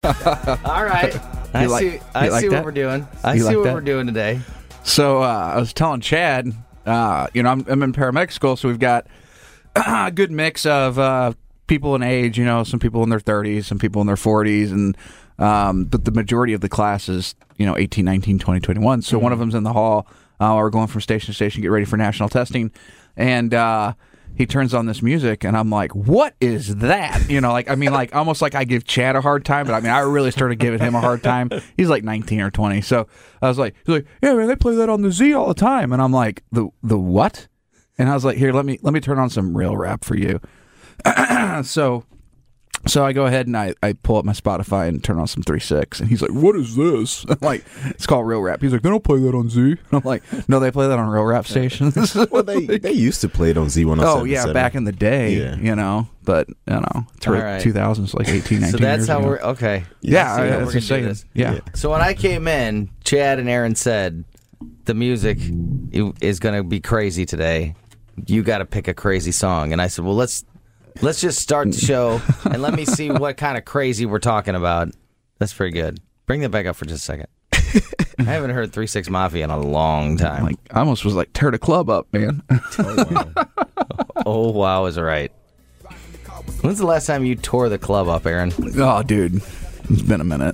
All right. I see what we're doing. I see what we're doing today. So I was telling Chad, I'm in paramedic school, so we've got a good mix of people in age. Some people in their 30s, some people in their 40s, and but the majority of the class is 18, 19, 20, 21. So one of them's in the hall. We're going from station to station, get ready for national testing, and he turns on this music, and I'm like, "What is that?" Almost like I give Chad a hard time, but I really started giving him a hard time. He's like 19 or 20, so I was like, "He's like, yeah, man, they play that on the Z all the time," and I'm like, "The what?" And I was like, "Here, let me turn on some real rap for you." So I go ahead and I pull up my Spotify and turn on some 3-6, and he's like, "What is this?" I'm like, "It's called real rap." He's like, "They don't play that on Z." And I'm like, "No, they play that on real rap stations." Well, they used to play it on Z107. Oh yeah, back in the day, but it's right. 2000s, like 18, 19 So that's years how ago. we're okay. Yeah, that's that's saying. Yeah. So when I came in, Chad and Aaron said the music is going to be crazy today. You got to pick a crazy song, and I said, "Well, let's just start the show and let me see what kind of crazy we're talking about." That's pretty good. Bring that back up for just a second. I haven't heard 3-6 Mafia in a long time. I almost was like, tear the club up, man. Oh, wow is right. When's the last time you tore the club up, Aaron? Oh, dude. It's been a minute.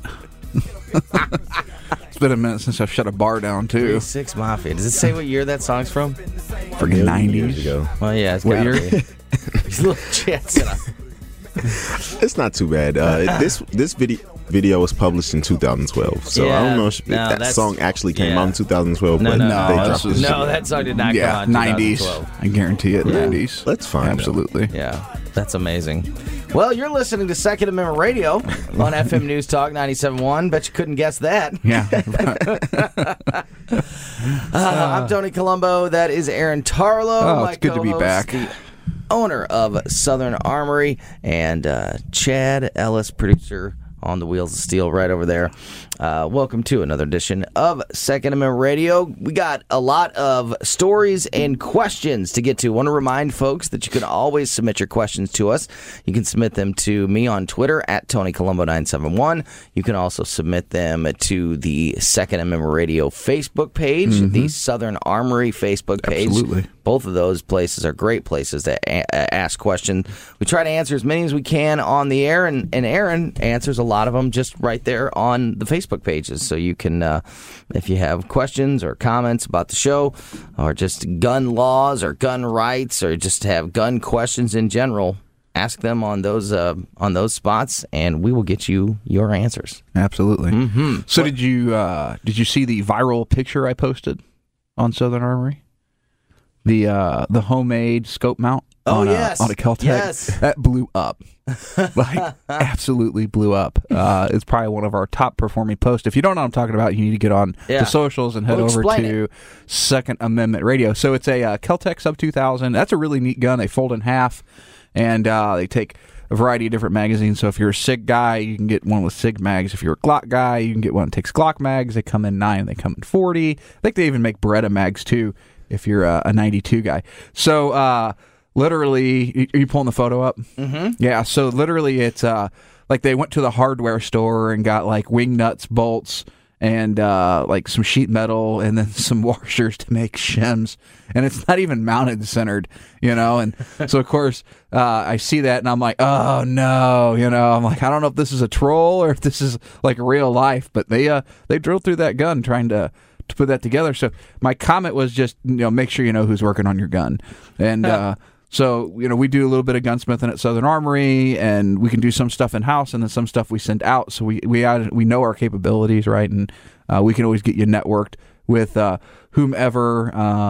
It's been a minute since I've shut a bar down, too. 3-6 Mafia. Does it say what year that song's from? Freaking 90s ago. Well, yeah, it's what year? These little chats. It's not too bad. This video was published in 2012, so I don't know if that song actually came out in 2012. That song did not come out in 90s. 2012. I guarantee it, 90s. Let's find Absolutely. out. Yeah, that's amazing. Well, you're listening to Second Amendment Radio on FM News Talk 97.1. Bet you couldn't guess that. Yeah. I'm Tony Colombo. That is Aaron Tarlow. Oh, it's good to be back. The owner of Southern Armory, and Chad Ellis, producer on the Wheels of Steel right over there. Welcome to another edition of Second Amendment Radio. We got a lot of stories and questions to get to. I want to remind folks that you can always submit your questions to us. You can submit them to me on Twitter at TonyColombo971. You can also submit them to the Second Amendment Radio Facebook page, the Southern Armory Facebook page. Absolutely. Both of those places are great places to ask questions. We try to answer as many as we can on the air, and Aaron answers a lot of them just right there on the Facebook pages. So you can, if you have questions or comments about the show, or just gun laws or gun rights, or just have gun questions in general, ask them on those spots, and we will get you your answers. Absolutely. Mm-hmm. So did you see the viral picture I posted on Southern Armory? The homemade scope mount on a Keltec. Yes. That blew up. Absolutely blew up. It's probably one of our top performing posts. If you don't know what I'm talking about, you need to get on the socials and head over to Second Amendment Radio. So it's a Keltec Sub 2000. That's a really neat gun. They fold in half, and they take a variety of different magazines. So if you're a SIG guy, you can get one with SIG mags. If you're a Glock guy, you can get one that takes Glock mags. They come in 9, they come in 40. I think they even make Beretta mags too, if you're a 92 guy. So literally, are you pulling the photo up? Mm-hmm. Yeah, so literally it's like they went to the hardware store and got like wing nuts, bolts, and like some sheet metal, and then some washers to make shims. And it's not even mounted centered, and so of course I see that and I'm like, oh no, I'm like, I don't know if this is a troll or if this is like real life, but they drilled through that gun trying to put that together. So my comment was just, make sure you know who's working on your gun. And so, we do a little bit of gunsmithing at Southern Armory, and we can do some stuff in-house, and then some stuff we send out. So we know our capabilities, right? And we can always get you networked with whomever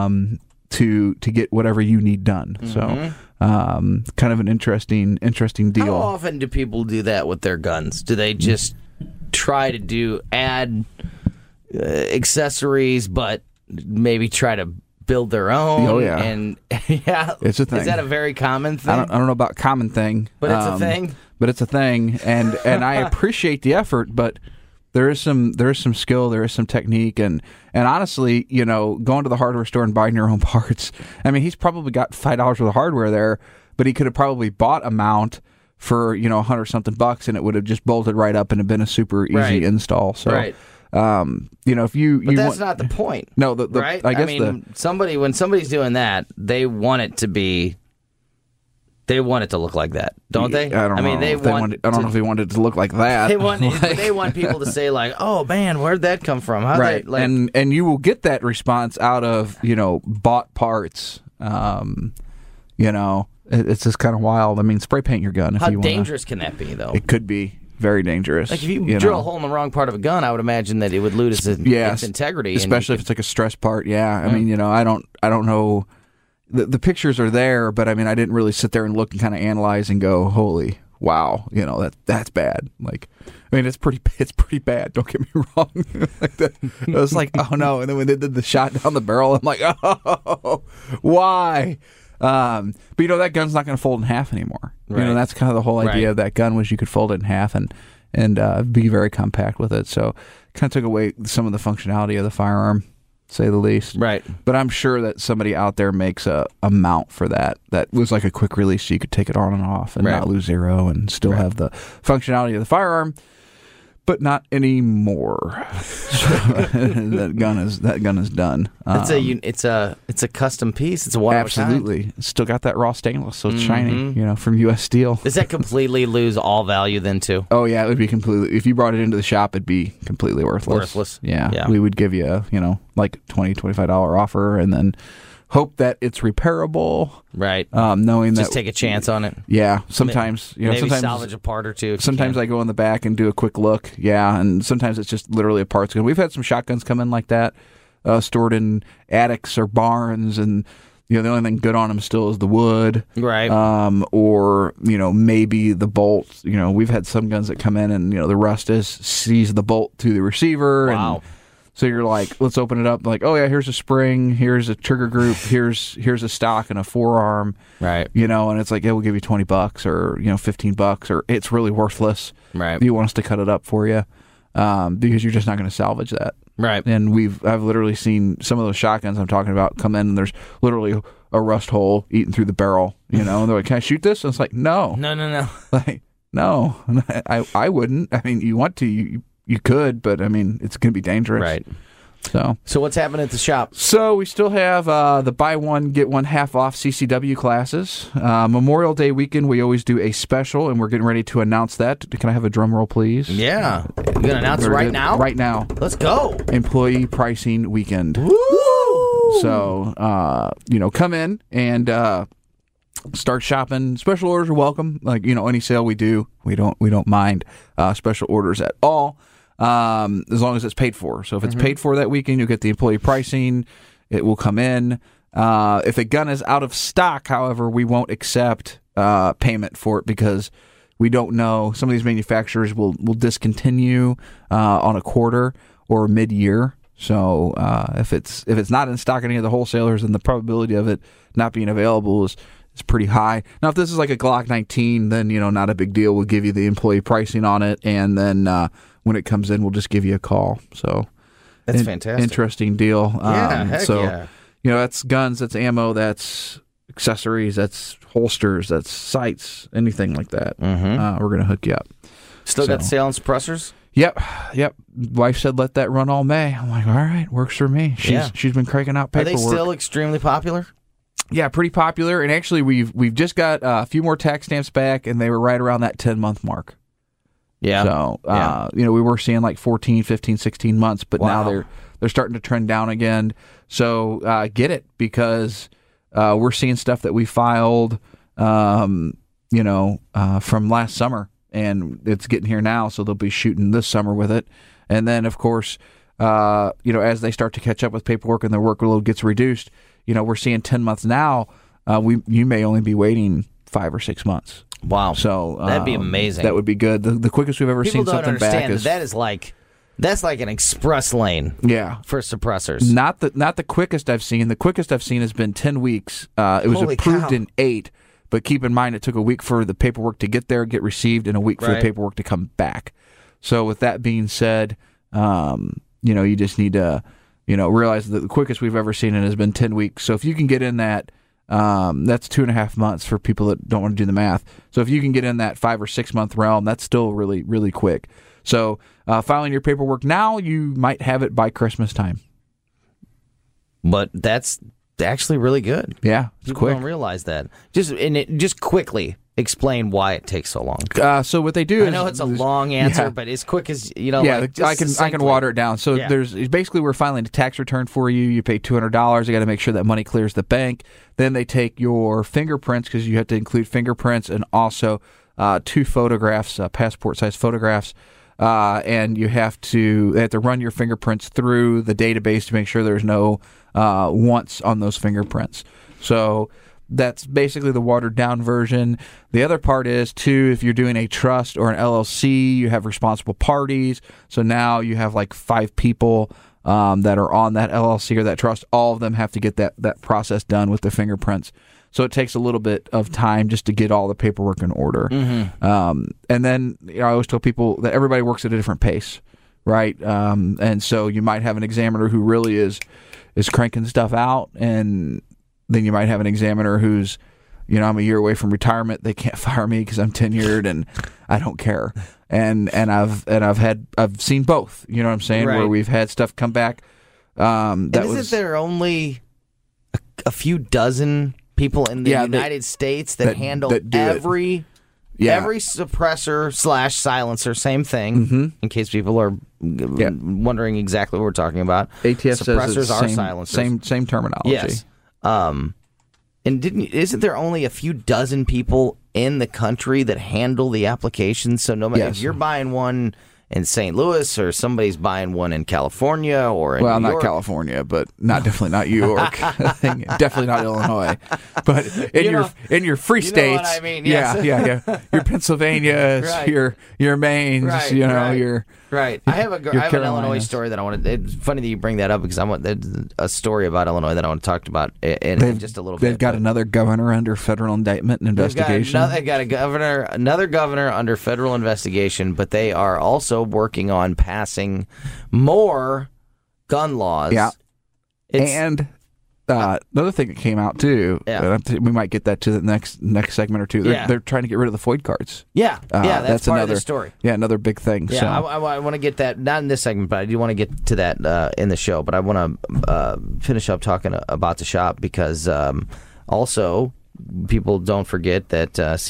to get whatever you need done. Mm-hmm. So kind of an interesting deal. How often do people do that with their guns? Do they just try to add accessories, but maybe try to build their own? Oh yeah, and yeah, it's a thing. Is that a very common thing? I don't know about common thing, but it's a thing. But it's a thing, and I appreciate the effort, but there is some skill, there is some technique, and honestly, going to the hardware store and buying your own parts. I mean, he's probably got $5 worth of hardware there, but he could have probably bought a mount for $100-something, and it would have just bolted right up and have been a super easy install. So, if you, but that's not the point. No, right? I guess when somebody's doing that, they want it to be. They want it to look like that, don't they? I don't know. I don't know if they wanted it to look like that. They want people to say like, "Oh man, where'd that come from?" Right, and you will get that response out of bought parts. It's just kind of wild. I mean, spray paint your gun. How dangerous can that be, though? It could be very dangerous. Like if you drill a hole in the wrong part of a gun, I would imagine that it would lose its integrity, especially if it's like a stress part. Yeah, I mean, I don't know. The pictures are there, but I mean, I didn't really sit there and look and kind of analyze and go, "Holy wow, that's bad." Like, I mean, it's pretty bad. Don't get me wrong. I was like, "Oh no!" And then when they did the shot down the barrel, I'm like, "Oh, why?" But that gun's not going to fold in half anymore. Right. That's kind of the whole idea of that gun was you could fold it in half and be very compact with it. So, kind of took away some of the functionality of the firearm, say the least. Right. But I'm sure that somebody out there makes a mount for that was like a quick release, so you could take it on and off and not lose zero and still have the functionality of the firearm, but not anymore. that gun is done. It's a custom piece. It's a one absolutely. of a kind. It's still got that raw stainless, so it's shiny. From U.S. Steel. Does that completely lose all value then too? Oh yeah, it would be completely. If you brought it into the shop, it'd be completely worthless. Yeah. We would give you like $20-$25 offer, and then hope that it's repairable. Right. Knowing just that take a chance on it. Yeah. Sometimes maybe sometimes salvage a part or two. Sometimes I go in the back and do a quick look. Yeah, and sometimes it's just literally a parts gun. We've had some shotguns come in like that, stored in attics or barns, and the only thing good on them still is the wood. Right. Or maybe the bolts. We've had some guns that come in and the rust sees the bolt to the receiver. Wow. And so you're like, let's open it up. Like, oh yeah, here's a spring, here's a trigger group, here's a stock and a forearm. Right. And it's like, yeah, we'll give you $20 or $15, or it's really worthless. Right. Do you want us to cut it up for you? Because you're just not going to salvage that. Right. And I've literally seen some of those shotguns I'm talking about come in, and there's literally a rust hole eating through the barrel. And they're like, "Can I shoot this?" And it's like, no. Like, no, I wouldn't. I mean, you want to. You could, but I mean, it's going to be dangerous. Right. So what's happening at the shop? So we still have the buy one, get one half off CCW classes. Memorial Day weekend, we always do a special, and we're getting ready to announce that. Can I have a drum roll, please? Yeah. You're going to announce it right now? Right now. Let's go. Employee pricing weekend. Woo! So, come in and start shopping. Special orders are welcome. Like, any sale we do, we don't mind special orders at all. As long as it's paid for. So if it's paid for that weekend, you'll get the employee pricing. It will come in. If a gun is out of stock, however, we won't accept payment for it because we don't know. Some of these manufacturers will discontinue on a quarter or mid-year. So if it's not in stock any of the wholesalers, then the probability of it not being available is pretty high. Now, if this is like a Glock 19, then not a big deal. We'll give you the employee pricing on it, and then when it comes in, we'll just give you a call. So that's fantastic. Interesting deal. Yeah. That's guns, that's ammo, that's accessories, that's holsters, that's sights, anything like that. We're going to hook you up. Still got the sale on suppressors? Yep. Wife said let that run all May. I'm like, all right, works for me. She's been cranking out paperwork. Are they still extremely popular? Yeah, pretty popular. And actually, we've just got a few more tax stamps back, and they were right around that 10-month mark. Yeah. So, we were seeing like 14, 15, 16 months, but now they're starting to trend down again. So get it, because we're seeing stuff that we filed, from last summer, and it's getting here now. So they'll be shooting this summer with it. And then, of course, as they start to catch up with paperwork and their workload gets reduced, we're seeing 10 months now. You may only be waiting 5 or 6 months. Wow. So that'd be amazing. That would be good. The quickest we've ever seen something back is that's like an express lane. Yeah. For suppressors. Not the quickest I've seen. The quickest I've seen has been 10 weeks. It was approved in 8, but keep in mind it took a week for the paperwork to get there, get received, and a week for the paperwork to come back. So with that being said, you just need to realize that the quickest we've ever seen it has been 10 weeks. So if you can get in that That's 2.5 months for people that don't want to do the math. So if you can get in that 5 or 6 month realm, that's still really, really quick. So filing your paperwork now, you might have it by Christmas time. But that's actually really good. Yeah, it's People quick. don't realize that. Just quickly explain why it takes so long. So what they do is, I know it's a long answer, but as quick as I can water it down. So there's basically, we're filing a tax return for you. You pay $200. You got to make sure that money clears the bank. Then they take your fingerprints, because you have to include fingerprints and also 2 photographs, passport size photographs. And they have to run your fingerprints through the database to make sure there's no wants on those fingerprints. So that's basically the watered down version. The other part is, too, if you're doing a trust or an LLC, you have responsible parties. So now you have like 5 people that are on that LLC or that trust. All of them have to get that process done with the fingerprints. So it takes a little bit of time just to get all the paperwork in order. Mm-hmm. And then I always tell people that everybody works at a different pace, right? And so you might have an examiner who really is cranking stuff out, and then you might have an examiner who's, I'm a year away from retirement. They can't fire me because I'm tenured and I don't care. And I've seen both. You know what I'm saying? Right. Where we've had stuff come back. Isn't there only a few dozen people in the United States that handle every suppressor / silencer, same thing, in case people are wondering exactly what we're talking about. ATF suppressors says are silencers. Same terminology. Yes. And isn't there only a few dozen people in the country that handle the applications? So no matter if you're buying one in St. Louis or somebody's buying one in California or in New York. Not California, but definitely not New York. Definitely not Illinois. But in your free states, know what I mean? Yes. yeah. Your Pennsylvanias, right. your Maines, right, your right. I have an Illinois story that I want to. It's funny that you bring that up because there's a story about Illinois that I want to talk about in just a little bit. They've got another governor under federal indictment and investigation. They've got another governor under federal investigation, but they are also working on passing more gun laws. Yeah. And another thing that came out too, we might get that to the next segment or two. They're trying to get rid of the FOID cards. Yeah, that's part another of the story. Yeah, another big thing. Yeah, so. I want to get that, not in this segment, but I do want to get to that in the show. But I want to finish up talking about the shop because also people don't forget that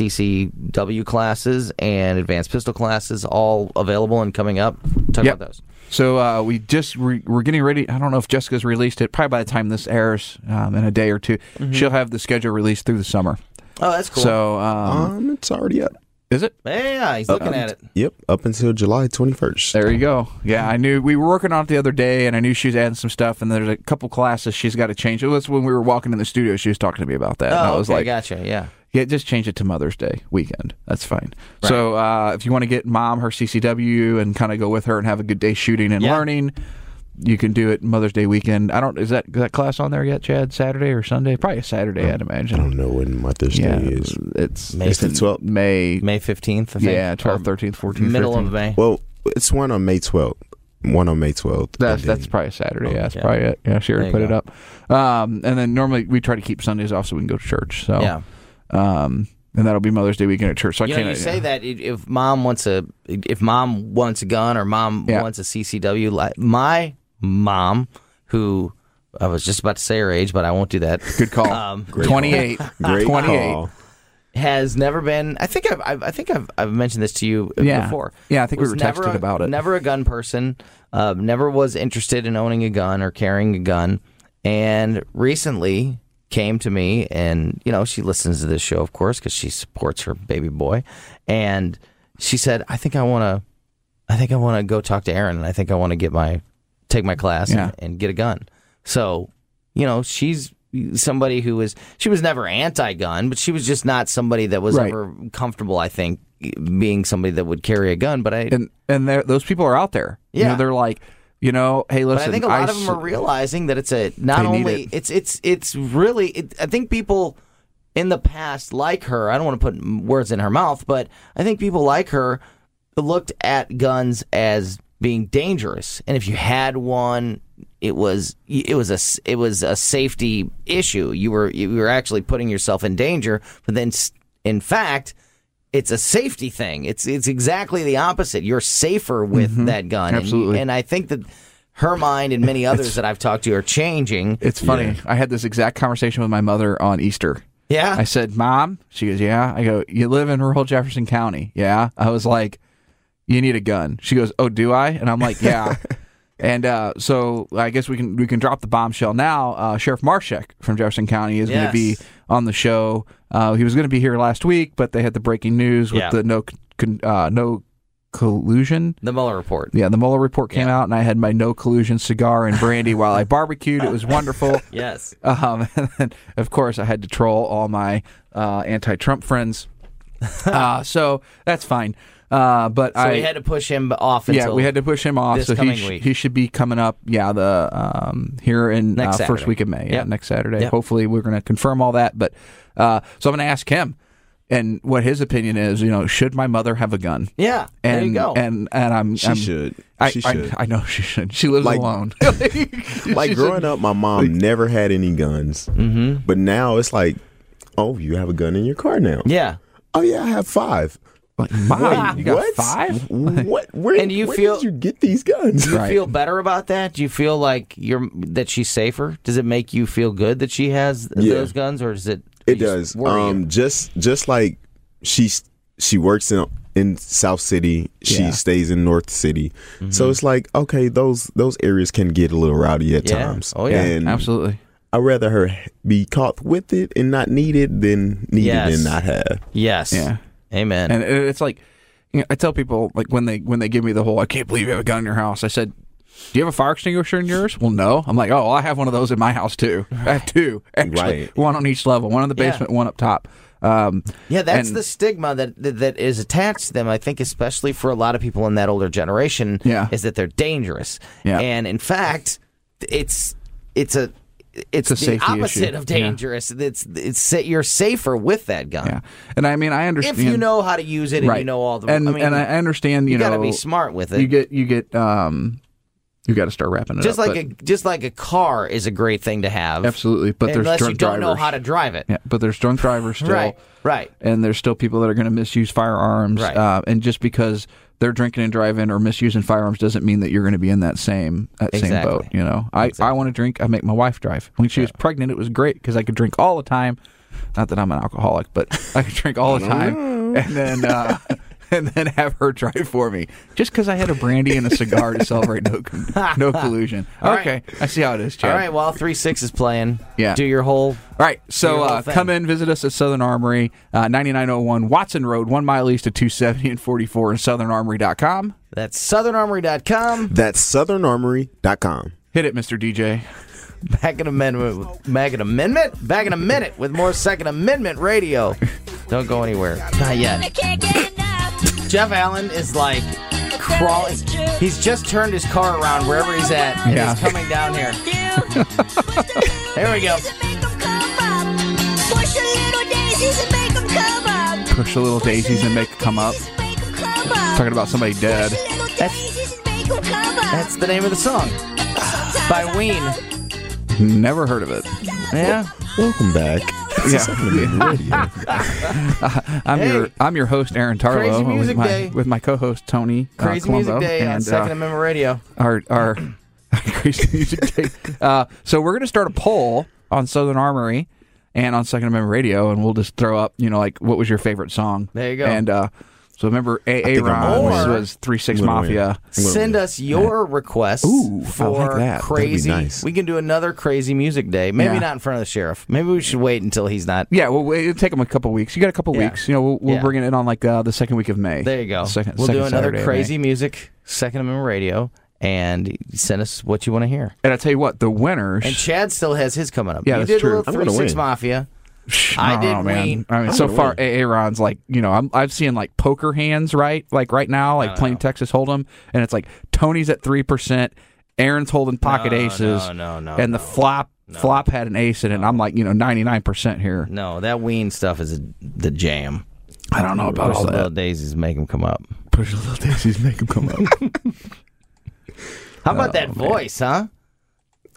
CCW classes and advanced pistol classes all available and coming up. Talk about those. So we're getting ready. I don't know if Jessica's released it. Probably by the time this airs in a day or two, she'll have the schedule released through the summer. Oh, that's cool. So it's already up. Is it? Yeah, he's looking at it. Yep, up until July 21st. There you go. Yeah, I knew we were working on it the other day, and I knew she was adding some stuff, and there's a couple classes she's got to change. It was when we were walking in the studio, she was talking to me about that. Oh, and I was like, gotcha, yeah. Yeah, just change it to Mother's Day weekend. That's fine. Right. So if you want to get Mom her CCW and kind of go with her and have a good day shooting and learning, you can do it Mother's Day weekend. Is that class on there yet, Chad? Saturday or Sunday? Probably a Saturday, I'd imagine. I don't know when Mother's Day is. It's the 12th. May 15th, I think. Yeah, 12th, 13th, 14th, middle 15th. of May. Well, it's one on May 12th. One on May 12th. That's probably a Saturday. Yeah, that's probably it. Yeah, she already put it up. And then normally we try to keep Sundays off so we can go to church. So and that'll be Mother's Day weekend at church. So you say that if mom wants a gun or mom wants a CCW, like my mom, who I was just about to say her age, but I won't do that. Good call. 28. Great 28. Call. Has never been. I think I've mentioned this to you before. Yeah, I think we were texted about it. Never a gun person. Never was interested in owning a gun or carrying a gun, and recently came to me, and she listens to this show, of course, because she supports her baby boy, and she said, "I think I want to go talk to Aaron, and I think I want to take my class and get a gun." So, she's somebody she was never anti-gun, but she was just not somebody that was ever comfortable, I think, being somebody that would carry a gun. But and those people are out there. Yeah, they're like, hey, listen. But I think a lot of them are realizing that it's I think people in the past like her. I don't want to put words in her mouth, but I think people like her looked at guns as being dangerous, and if you had one, it was a safety issue. You were actually putting yourself in danger, but then in fact, it's a safety thing. It's exactly the opposite. You're safer with that gun. Absolutely. And I think that her mind and many others that I've talked to are changing. It's funny. Yeah. I had this exact conversation with my mother on Easter. Yeah. I said, Mom, she goes, yeah. I go, you live in rural Jefferson County. Yeah. I was like, you need a gun. She goes, oh, do I? And I'm like, yeah. And so I guess we can drop the bombshell now. Sheriff Marshek from Jefferson County is going to be on the show. He was going to be here last week, but they had the breaking news with the no collusion. The Mueller report. Yeah, the Mueller report came out, and I had my no collusion cigar and brandy while I barbecued. It was wonderful. Yes. And then, of course, I had to troll all my anti-Trump friends. So that's fine. But we had to push him off. Until we had to push him off. So he should be coming up. Yeah, here in first week of May. Yeah, next Saturday. Yep. Hopefully, we're going to confirm all that. But so I'm going to ask him and what his opinion is. Should my mother have a gun? Yeah, and, there you go. And she should. She should. I know she should. She lives alone. Like growing up, my mom never had any guns. Mm-hmm. But now it's like, oh, you have a gun in your car now. Yeah. Oh yeah, I have 5. Like, Mom, you got what? 5? What? Where did you get these guns? Do you feel better about that? Do you feel like that she's safer? Does it make you feel good that she has those guns, or does it? It does. Just like she works in South City, she stays in North City, so it's like, okay, those areas can get a little rowdy at times. Oh yeah, and absolutely. I'd rather her be caught with it and not need it than need it and not have. Yes. Yeah. Amen. And it's like, I tell people, like, when they give me the whole, I can't believe you have a gun in your house. I said, do you have a fire extinguisher in yours? Well, no. I'm like, oh, well, I have one of those in my house too. I have 2, actually. Right. One on each level. One in the basement, one up top. That's the stigma that is attached to them. I think, especially for a lot of people in that older generation, is that they're dangerous. Yeah. And in fact, it's the opposite issue. Of dangerous. Yeah. It's you're safer with that gun. Yeah, and I mean, I understand if you know how to use it and you know all the. And I understand. You got to be smart with it. You get. You got to start wrapping it just up. Just like a car is a great thing to have. Absolutely, but there's unless drunk you don't drivers. know how to drive it. Yeah, but there's drunk drivers still. Right. And there's still people that are going to misuse firearms. Right. And just because they're drinking and driving or misusing firearms doesn't mean that you're going to be in that same boat. I want to drink. I make my wife drive. When she was pregnant, it was great because I could drink all the time. Not that I'm an alcoholic, but I could drink all the time, and then have her drive for me, just because I had a brandy and a cigar to celebrate no collusion. Okay, right. I see how it is, Chad. All right, while 3-6 is playing, do your All whole. right, so come in, visit us at Southern Armory, 9901 Watson Road, 1 mile east of 270 and 44 in SouthernArmory.com. That's SouthernArmory.com. That's SouthernArmory.com. Hit it, Mr. DJ. Back in a minute with more Second Amendment radio. Don't go anywhere. Not yet. Jeff Allen is like crawling. He's just turned his car around wherever he's at, and he's coming down here. There we go. Push the little daisies and make them come up. Push the little daisies and make them come up. Talking about somebody dead. That's the name of the song. By Ween. Never heard of it. Yeah. Welcome back. I'm your host, Aaron Tarlow, with my co-host Tony Crazy Colombo, Music Day on Second Amendment Radio. Our Crazy Music Day. So we're going to start a poll on Southern Armory and on Second Amendment Radio, and we'll just throw up, like, what was your favorite song? There you go. And so remember, Ron was 3-6 Mafia. Send us your requests for like crazy. Nice. We can do another Crazy Music Day. Maybe not in front of the sheriff. Maybe we should wait until he's not. Yeah, well, it'll take him a couple weeks. You got a couple weeks. We'll bring it on like the second week of May. There you go. We'll do another Crazy Music Second Amendment Radio. And send us what you want to hear. And I tell you what, the winners. And Chad still has his coming up. Yeah, you that's did true. a little 3-6 Mafia. I did win. I mean, so far, Aaron's like, I'm seeing like poker hands, right? Like right now, like playing Texas Hold'em, and it's like Tony's at 3%, Aaron's holding pocket aces, and the flop had an ace in it. And I'm like, 99% here. No, that Ween stuff is the jam. I don't know about all that. Little daisies make them come up. Push the little daisies make them come up. How about that voice, huh?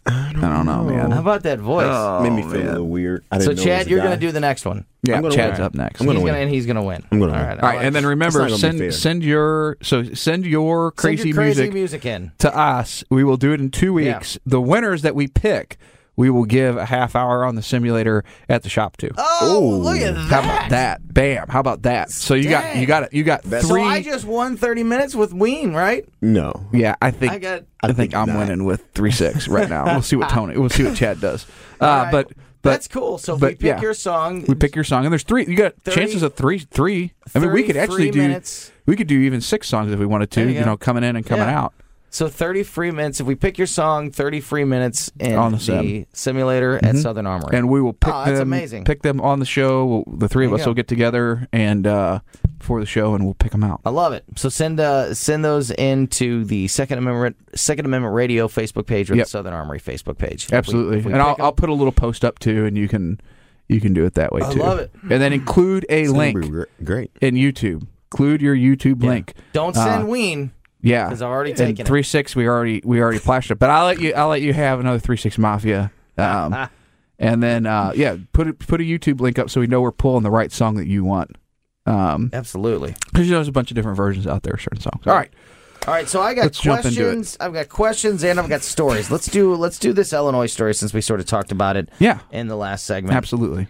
I don't know, man. How about that voice? Made me feel a little weird. So, Chad, you're going to do the next one. Yeah, Chad's up next. He's going to win. I'm going to win. All right, and then remember, send your crazy music in to us. We will do it in 2 weeks. Yeah. The winners that we pick, we will give a half hour on the simulator at the shop too. Oh, look at that! How about that? Bam! How about that? So you got 3. So I just won 30 minutes with Ween, right? No. Yeah, I think I'm winning with 3-6 right now. We'll see what Chad does. Right. But that's cool. So if we pick your song. We pick your song, and there's 3. You got chances of 3. I mean, we could actually do. We could do even 6 songs if we wanted to. Coming in and coming out. So 30 free minutes. If we pick your song, 30 free minutes in on the simulator at Southern Armory. And we will pick that's amazing. Pick them on the show. The 3 of us will get together and before the show, and we'll pick them out. I love it. So send those into the Second Amendment Radio Facebook page or the Southern Armory Facebook page. Absolutely. And I'll put a little post up too, and you can do it that way too. I love it. And then include a link great in YouTube. Include your YouTube link. Don't send Ween. Yeah, because I've already taken 3-6. We already flashed it, but I'll let you have another 3-6 Mafia, and then put a YouTube link up so we know we're pulling the right song that you want. Absolutely, because there's a bunch of different versions out there of certain songs. All right. So I got questions. I've got questions and I've got stories. Let's do this Illinois story since we sort of talked about it. In the last segment. Absolutely.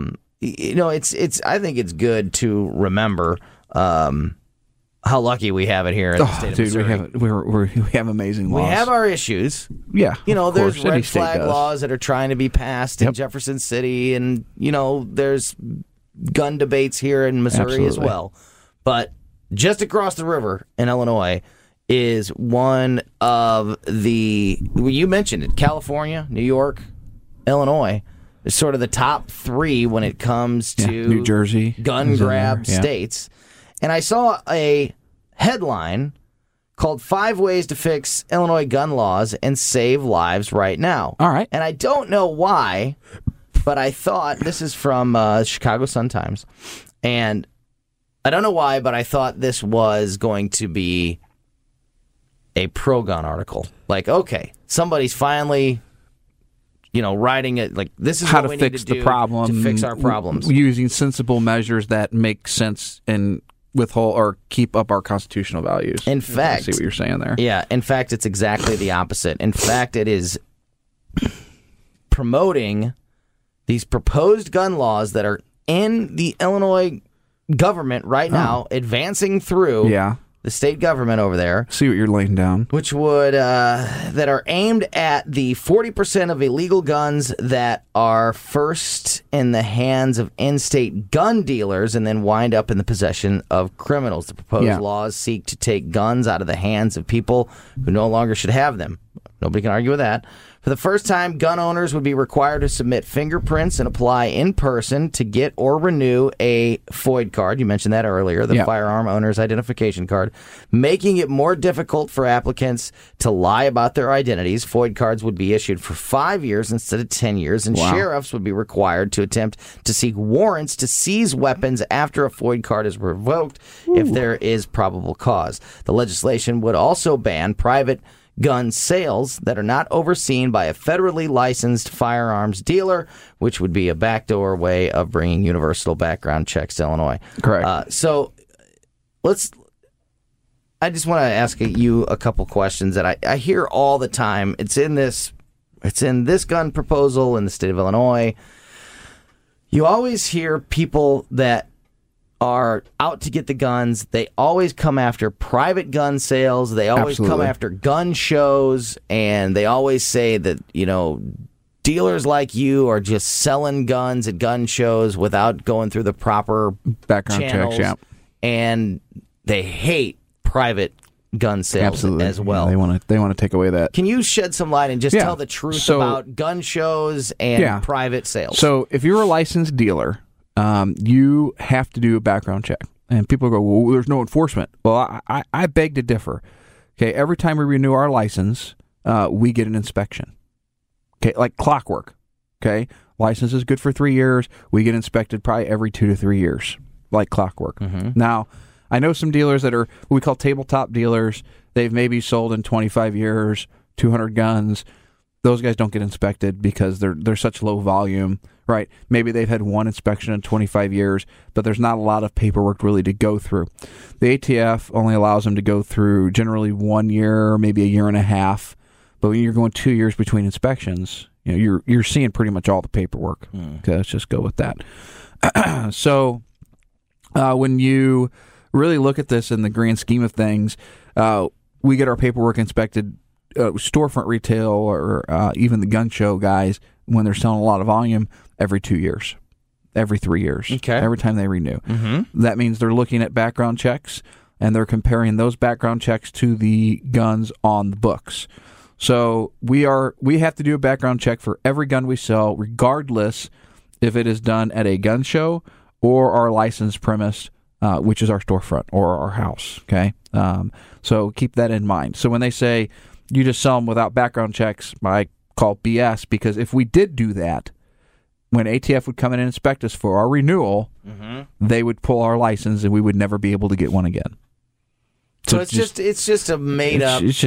It's. I think it's good to remember. How lucky we have it here in the state of Missouri. We have amazing laws. We have our issues. Yeah. There's red flag laws that are trying to be passed in Jefferson City, and, there's gun debates here in Missouri as well. But just across the river in Illinois is one of you mentioned it, California, New York, Illinois. Is sort of the top 3 when it comes to New Jersey gun grab states. And I saw a headline called 5 Ways to Fix Illinois Gun Laws and Save Lives Right Now. All right. And I don't know why, but I thought, this is from Chicago Sun-Times, and I don't know why, but I thought this was going to be a pro-gun article. Like, okay, somebody's finally... writing it like this is how what we to fix need to the problem, to fix our problems using sensible measures that make sense and withhold or keep up our constitutional values. In fact, I see what you're saying there. Yeah, in fact, it's exactly the opposite. In fact, it is promoting these proposed gun laws that are in the Illinois government right now, advancing through the state government over there. See what you're laying down. Which would, that are aimed at the 40% of illegal guns that are first in the hands of in-state gun dealers and then wind up in the possession of criminals. The proposed laws seek to take guns out of the hands of people who no longer should have them. Nobody can argue with that. For the first time, gun owners would be required to submit fingerprints and apply in person to get or renew a FOID card. You mentioned that earlier, the Firearm Owner's Identification Card, making it more difficult for applicants to lie about their identities. FOID cards would be issued for 5 years instead of 10 years, and sheriffs would be required to attempt to seek warrants to seize weapons after a FOID card is revoked if there is probable cause. The legislation would also ban private gun sales that are not overseen by a federally licensed firearms dealer, which would be a backdoor way of bringing universal background checks to Illinois. Correct. So I just want to ask you a couple questions that I hear all the time. It's in this gun proposal in the state of Illinois. You always hear people that are out to get the guns. They always come after private gun sales. They always come after gun shows, and they always say that, dealers like you are just selling guns at gun shows without going through the proper background channels, checks. And they hate private gun sales as well. Yeah, they want to take away that. Can you shed some light and just tell the truth about gun shows and private sales? So if you're a licensed dealer, you have to do a background check. And people go, well, there's no enforcement. Well, I beg to differ. Okay, every time we renew our license, we get an inspection. Okay, like clockwork. Okay, license is good for 3 years. We get inspected probably every 2 to 3 years, like clockwork. Mm-hmm. Now, I know some dealers that are what we call tabletop dealers. They've maybe sold in 25 years, 200 guns. those guys don't get inspected because they're such low volume, right? Maybe they've had one inspection in 25 years, but there's not a lot of paperwork really to go through. The ATF only allows them to go through generally 1 year, maybe a year and a half. But when you're going 2 years between inspections, you're seeing pretty much all the paperwork. Okay, let's just go with that. So when you really look at this in the grand scheme of things, we get our paperwork inspected. Storefront retail or even the gun show guys, when they're selling a lot of volume, every 2 years, every 3 years, every time they renew. That means they're looking at background checks, and they're comparing those background checks to the guns on the books. So we have to do a background check for every gun we sell, regardless if it is done at a gun show or our licensed premise, which is our storefront or our house. Okay, so keep that in mind. So when they say you just sell them without background checks, I call BS, because if we did do that, when ATF would come in and inspect us for our renewal, they would pull our license and we would never be able to get one again. So it's just a made up. It's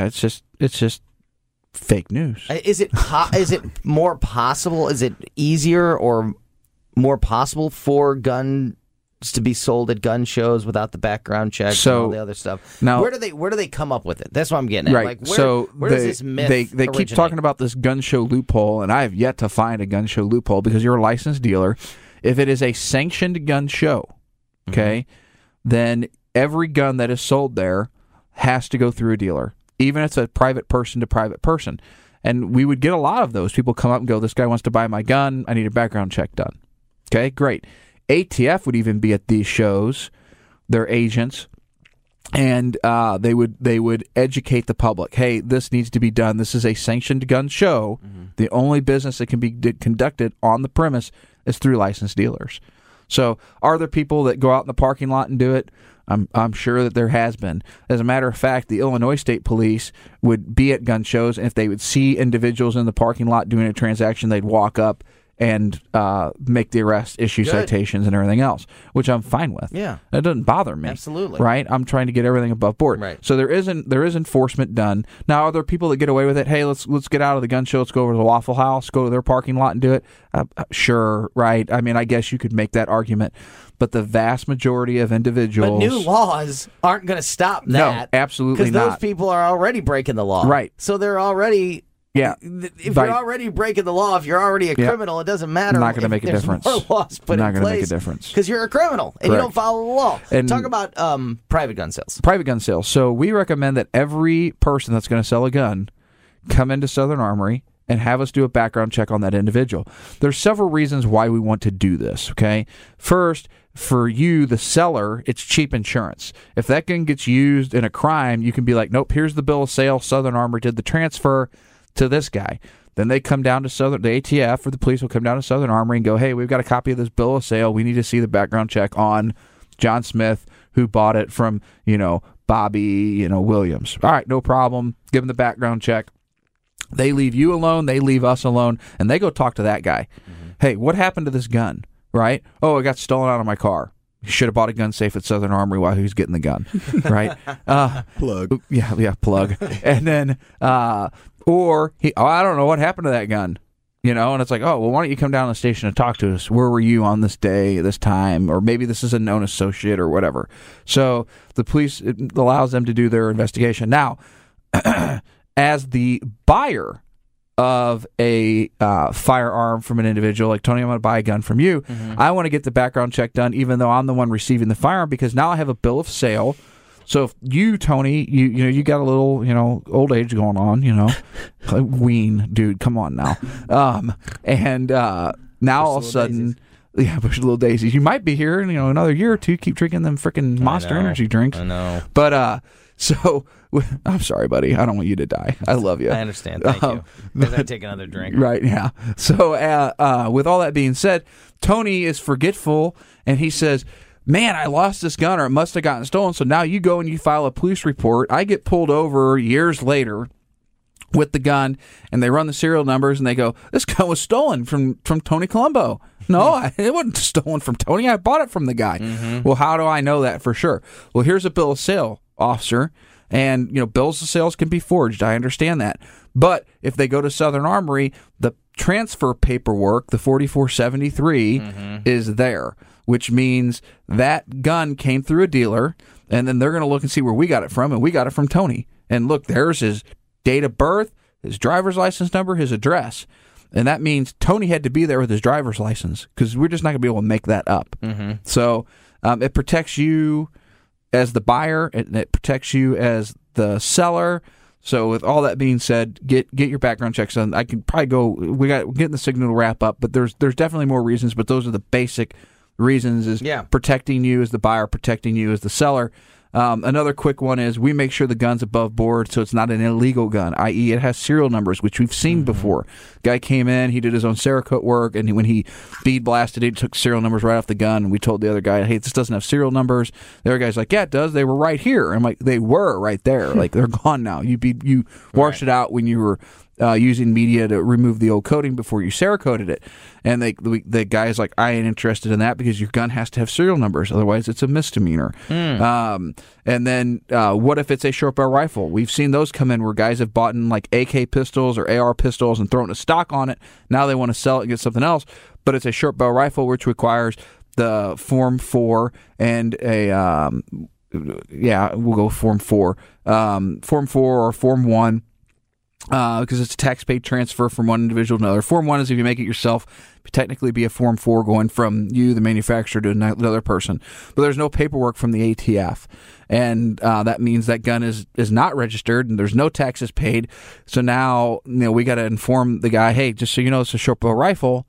just fake news. Is it more possible? Is it easier or more possible for guns to be sold at gun shows without the background checks and all the other stuff? Now, where do they come up with it? That's what I'm getting at. Right. Like, where does this myth they originate? keep talking about this gun show loophole, and I have yet to find a gun show loophole, because you're a licensed dealer. If it is a sanctioned gun show, okay, then every gun that is sold there has to go through a dealer, even if it's a private person to private person. And we would get a lot of those. People come up and go, this guy wants to buy my gun. I need a background check done. Okay, great. ATF would even be at these shows, their agents, and they would educate the public. Hey, this needs to be done. This is a sanctioned gun show. The only business that can be conducted on the premise is through licensed dealers. So are there people that go out in the parking lot and do it? I'm sure that there has been. As a matter of fact, the Illinois State Police would be at gun shows, and if they would see individuals in the parking lot doing a transaction, they'd walk up and make the arrest, issue citations, and everything else, which I'm fine with. Yeah, it doesn't bother me. Absolutely, right? I'm trying to get everything above board. Right. So there is enforcement done. Now, are there people that get away with it? Hey, let's get out of the gun show. Let's go over to the Waffle House, go to their parking lot, and do it. Sure, right? I mean, I guess you could make that argument, but the vast majority of individuals. But new laws aren't going to stop that. No, absolutely not. Because those people are already breaking the law. Right. So they're already. Yeah. If you're already breaking the law, if you're already a criminal, it doesn't matter. Not going to make a difference. More laws put not in going to place make a difference. because you're a criminal and you don't follow the law. And talk about private gun sales. Private gun sales. So we recommend that every person that's going to sell a gun come into Southern Armory and have us do a background check on that individual. There's several reasons why we want to do this, okay? First, for you, the seller, it's cheap insurance. If that gun gets used in a crime, you can be like, nope, here's the bill of sale. Southern Armory did the transfer to this guy. Then they come down to the ATF or the police will come down to Southern Armory and go, hey, we've got a copy of this bill of sale. We need to see the background check on John Smith, who bought it from, Bobby, Williams. All right, no problem. Give them the background check. They leave you alone. They leave us alone. And they go talk to that guy. Hey, what happened to this gun? Right? Oh, it got stolen out of my car. He should have bought a gun safe at Southern Armory while he was getting the gun. Right? Plug. Yeah, plug. And then, I don't know what happened to that gun. And it's like, oh, well, why don't you come down to the station and talk to us? Where were you on this day, this time? Or maybe this is a known associate or whatever. So the police, it allows them to do their investigation. Now, as the buyer of a firearm from an individual, like, Tony, I'm going to buy a gun from you. I want to get the background check done, even though I'm the one receiving the firearm, because now I have a bill of sale. So if you, Tony, you got a little, old age going on, ween, dude, come on now. Now all of a sudden, push little daisies. You might be here in, another year or two, keep drinking them freaking Monster Energy drinks. I know. But, so, I'm sorry, buddy. I don't want you to die. I love you. I understand. Thank you. Because I take another drink. Right, yeah. So, with all that being said, Tony is forgetful, and he says, man, I lost this gun, or it must have gotten stolen. So now you go and you file a police report. I get pulled over years later with the gun, and they run the serial numbers, and they go, this gun was stolen from Tony Colombo. No, it wasn't stolen from Tony. I bought it from the guy. Well, how do I know that for sure? Well, here's a bill of sale, officer. And, bills of sales can be forged. I understand that. But if they go to Southern Armory, the transfer paperwork, the 4473, is there, which means that gun came through a dealer, and then they're going to look and see where we got it from, and we got it from Tony. And look, there's his date of birth, his driver's license number, his address. And that means Tony had to be there with his driver's license, because we're just not going to be able to make that up. So it protects you as the buyer, and it protects you as the seller. So with all that being said, get your background checks done. I can probably go. We're getting the signal to wrap up, but there's definitely more reasons. But those are the basic reasons: is protecting you as the buyer, protecting you as the seller. Another quick one is we make sure the gun's above board, so it's not an illegal gun, i.e. it has serial numbers, which we've seen before. Guy came in, he did his own Cerakote work, and when he bead blasted, he took serial numbers right off the gun, and we told the other guy, hey, this doesn't have serial numbers. The other guy's like, yeah, it does. They were right here. I'm like, they were right there. Like, they're gone now. You washed it out when you were using media to remove the old coating before you Cerakoted it. And the guy's like, I ain't interested in that because your gun has to have serial numbers. Otherwise, it's a misdemeanor. And then what if it's a short barrel rifle? We've seen those come in where guys have bought in like AK pistols or AR pistols and thrown a stock on it. Now they want to sell it and get something else. But it's a short barrel rifle, which requires the Form 4 and a, we'll go Form 4. Form 4 or Form 1. Because it's a tax-paid transfer from one individual to another. Form 1 is if you make it yourself. It'd technically be a Form 4 going from you, the manufacturer, to another person. But there's no paperwork from the ATF. And that means that gun is not registered, and there's no taxes paid. So now we got to inform the guy, hey, just so you know, it's a short barrel rifle,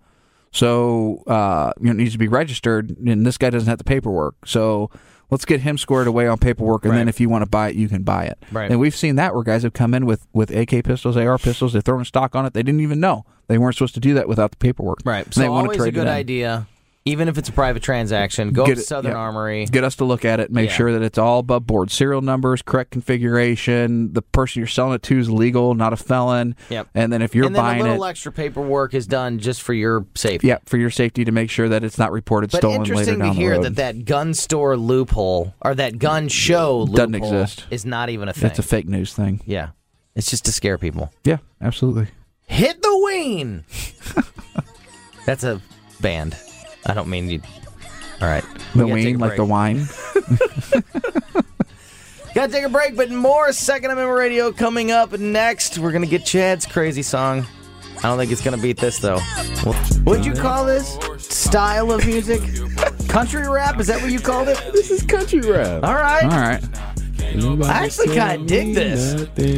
so it needs to be registered, and this guy doesn't have the paperwork. So let's get him squared away on paperwork, and then if you want to buy it, you can buy it. Right. And we've seen that where guys have come in with AK pistols, AR pistols, they're throwing stock on it. They didn't even know. They weren't supposed to do that without the paperwork. Right. And so they always a good idea, even if it's a private transaction, go to Southern Armory. Get us to look at it, make sure that it's all above board. Serial numbers, correct configuration, the person you're selling it to is legal, not a felon. Yep. And then if you're buying it... And then a little extra paperwork is done just for your safety. Yeah, for your safety to make sure that it's not reported stolen later down the road. But interesting to hear that gun store loophole, or that gun show loophole... Doesn't exist. ...is not even a thing. It's a fake news thing. Yeah. It's just to scare people. Yeah, absolutely. Hit the ween! That's a band. I don't mean you... All right. The ween, like the wine. Gotta take a break, but more Second Amendment Radio coming up next. We're gonna get Chad's crazy song. I don't think it's gonna beat this, though. What'd you call this style of music? Country rap? Is that what you called it? This is country rap. All right. All right. I actually kind of dig this.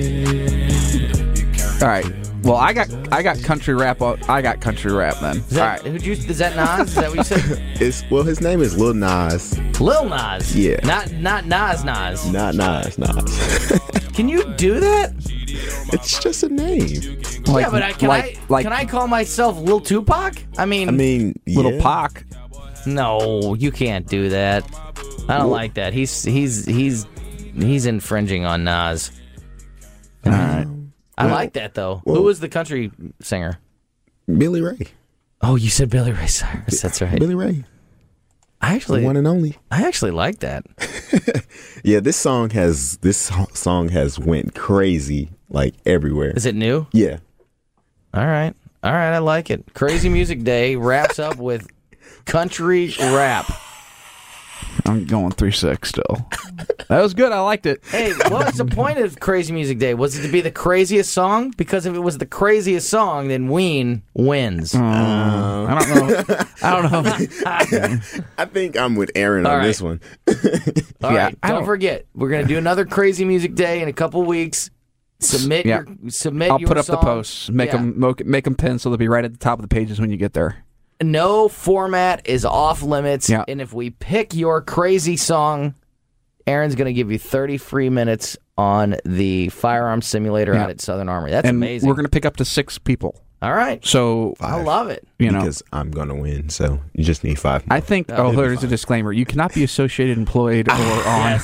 All right. Well, I got country rap. I got country rap then. Is that, all right. Is that Nas? Is that what you said? His name is Lil Nas. Lil Nas. Yeah. Not Nas. Not Nas. Can you do that? It's just a name. Yeah, but can I call myself Lil Tupac? I mean, Little Pac. No, you can't do that. I don't like that. He's infringing on Nas. All right. I like that, though. Who was the country singer? Billy Ray. Oh, you said Billy Ray Cyrus. That's right. Billy Ray. The one and only. I actually like that. Yeah, this song has went crazy, like, everywhere. Is it new? Yeah. All right, I like it. Crazy Music Day wraps up with country rap. I'm going 3-6 still. That was good. I liked it. Hey, what was the point of Crazy Music Day? Was it to be the craziest song? Because if it was the craziest song, then Ween wins. I don't know. I think I'm with Aaron on this one. All right. Don't forget, we're going to do another Crazy Music Day in a couple weeks. Submit your I'll put up song. the posts. Make them pin so they'll be right at the top of the pages when you get there. No format is off limits. Yeah. And if we pick your crazy song, Aaron's going to give you 30 free minutes on the firearm simulator out at Southern Armory. That's amazing. We're going to pick up to 6 people. All right. So I love it. Because I'm going to win, so you just need 5 more. I think, there's a disclaimer. You cannot be associated, employed, or on.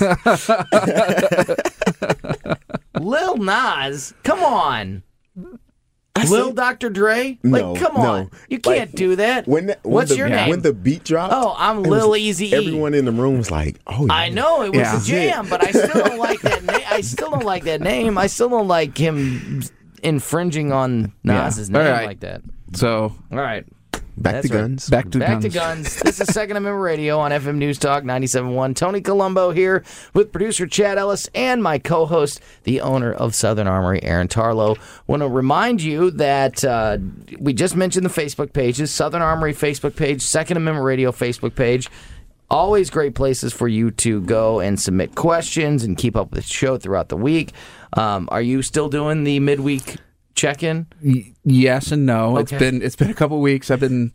Lil Nas, come on. Lil Dr. Dre? No, Like, come on. You can't do that. What's your name? When the beat dropped, I'm Lil Easy E. Everyone in the room was like, "Oh, yeah. I know it was a jam, but I still don't like that name. I still don't like that name. I still don't like him infringing on Nas's name like that. So, all right. Back to guns. Back to guns. This is Second Amendment Radio on FM News Talk 97.1. Tony Colombo here with producer Chad Ellis and my co-host, the owner of Southern Armory, Aaron Tarlow. Want to remind you that we just mentioned the Facebook pages, Southern Armory Facebook page, Second Amendment Radio Facebook page. Always great places for you to go and submit questions and keep up with the show throughout the week. Are you still doing the midweek check-in? Yes and no. Okay. It's been a couple weeks.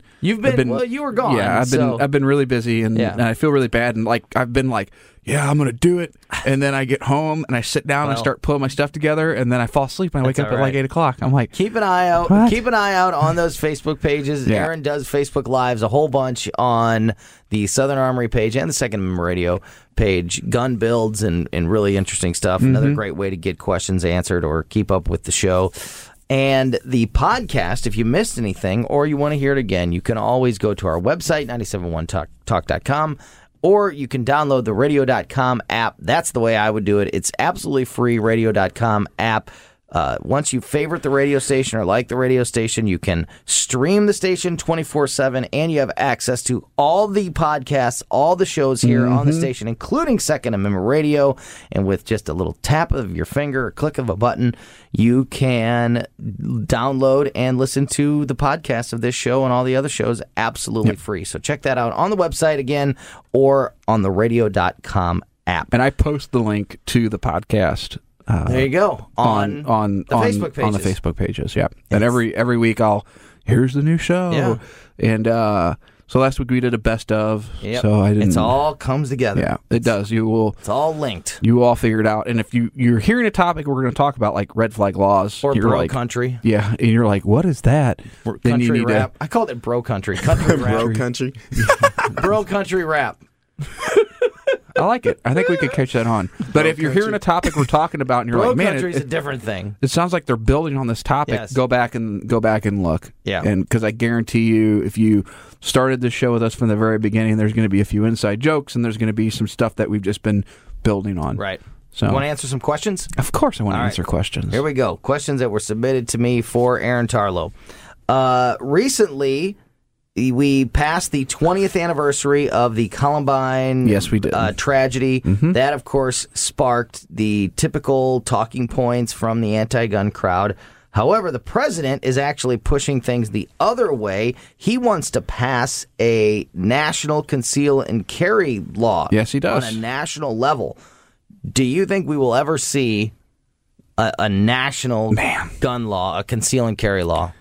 Well, you were gone. Yeah, I've been really busy and I feel really bad, and I've been I'm gonna do it, and then I get home and I sit down and I start pulling my stuff together, and then I fall asleep and I wake up at 8 o'clock. I'm like, keep an eye out. What? Keep an eye out on those Facebook pages. Yeah. Aaron does Facebook Lives a whole bunch on the Southern Armory page and the Second Amendment Radio page. Gun builds and really interesting stuff. Mm-hmm. Another great way to get questions answered or keep up with the show. And the podcast, if you missed anything or you want to hear it again, you can always go to our website, 971talk.com, or you can download the radio.com app. That's the way I would do it. It's absolutely free, radio.com app. Once you favorite the radio station or like the radio station, you can stream the station 24/7, and you have access to all the podcasts, all the shows here on the station, including Second Amendment Radio. And with just a little tap of your finger, a click of a button, you can download and listen to the podcast of this show and all the other shows absolutely free. So check that out on the website again or on the radio.com app. and I post the link to the podcast. There you go. On the Facebook pages. On the Facebook pages, yeah. And every week here's the new show. Yeah. And so last week we did a best of. Yep. So it all comes together. Yeah, it does. It's all linked. You all figure it out. And if you're hearing a topic we're going to talk about, like red flag laws. Or you're bro like, country. Yeah, and you're like, what is that? Then Country you need rap. I called it bro country. Country rap. Bro country. Bro country rap. I like it. I think we could catch that on. But if you're hearing a topic we're talking about and you're Bro like, man, country is a different thing. it sounds like they're building on this topic. Yes. Go back and look. Yeah. And because I guarantee you, if you started this show with us from the very beginning, there's going to be a few inside jokes and there's going to be some stuff that we've just been building on. Right. So, You want to answer some questions? of course, I want to All right. answer questions. Here we go. Questions that were submitted to me for Aaron Tarlow. Recently, we passed the 20th anniversary of the Columbine Yes, we did. Tragedy. That, of course, sparked the typical talking points from the anti-gun crowd. However, the president is actually pushing things the other way. He wants to pass a national conceal and carry law. Yes, he does. On a national level. Do you think we will ever see a national gun law, a conceal and carry law?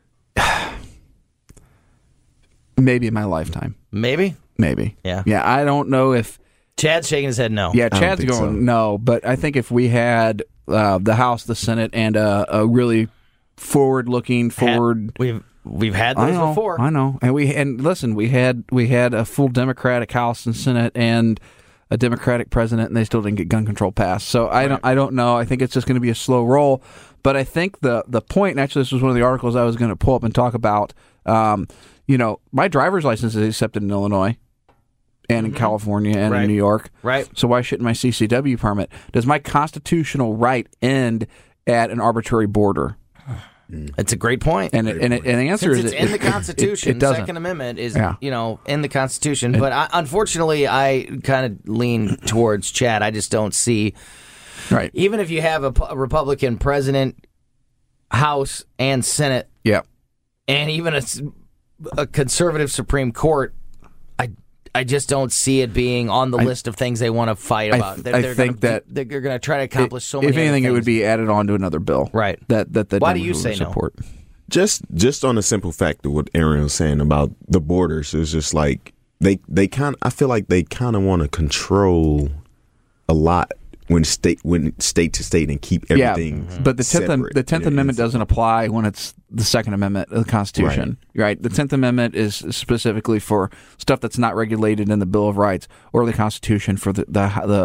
Maybe in my lifetime. Maybe. Yeah. Yeah, I don't know if... Chad's shaking his head no. Yeah, don't Chad's think going, so. no. But I think if we had the House, the Senate, and a really forward-looking, We've had those before. I know. And listen, we had a full Democratic House and Senate and a Democratic president, and they still didn't get gun control passed. So I don't know. I think it's just going to be a slow roll. But I think the point, and actually this was one of the articles I was going to pull up and talk about. My driver's license is accepted in Illinois and in California and in New York. Right. So why shouldn't my CCW permit? Does my constitutional right end at an arbitrary border? It's a great point. And the answer Since is it's in the Constitution. It doesn't. Second Amendment is, Yeah. in the Constitution. But unfortunately, I kind of lean towards Chad. I just don't see, right. even if you have a Republican president, House, and Senate, Yeah. and even a conservative Supreme Court, I just don't see it being on the list of things they want to fight about. I think that they're going to try to accomplish so many. If anything, other it would things. be added on to another bill. Right. That Why do you Democrats say would no? support. Just on the simple fact of what Aaron was saying about the borders, it's just like I feel like they kind of want to control a lot when state to state and keep everything. But the separate. 10th Amendment doesn't apply when it's the Second Amendment of the Constitution, right? The 10th Amendment is specifically for stuff that's not regulated in the Bill of Rights or the Constitution for the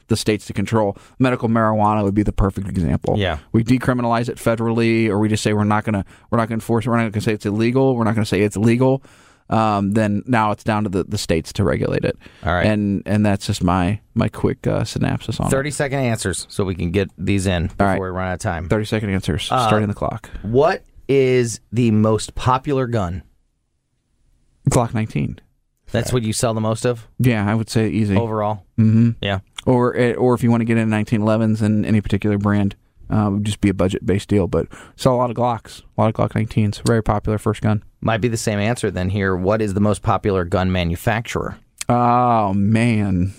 the states to control. Medical marijuana would be the perfect example. Yeah. We decriminalize it federally, or we just say we're not going to enforce it. We're not going to say it's illegal. We're not going to say it's legal. Then now it's down to the states to regulate it. All right. And that's just my quick synopsis on 30-second answers so we can get these in before we run out of time. 30-second answers, starting the clock. What is the most popular gun? Glock 19. That's what you sell the most of? Yeah, I would say easy. Overall? Mm-hmm. Yeah. Or if you want to get into 1911s and any particular brand, it would just be a budget-based deal. But sell a lot of Glocks, a lot of Glock 19s. Very popular first gun. Might be the same answer then here. What is the most popular gun manufacturer? Oh, man.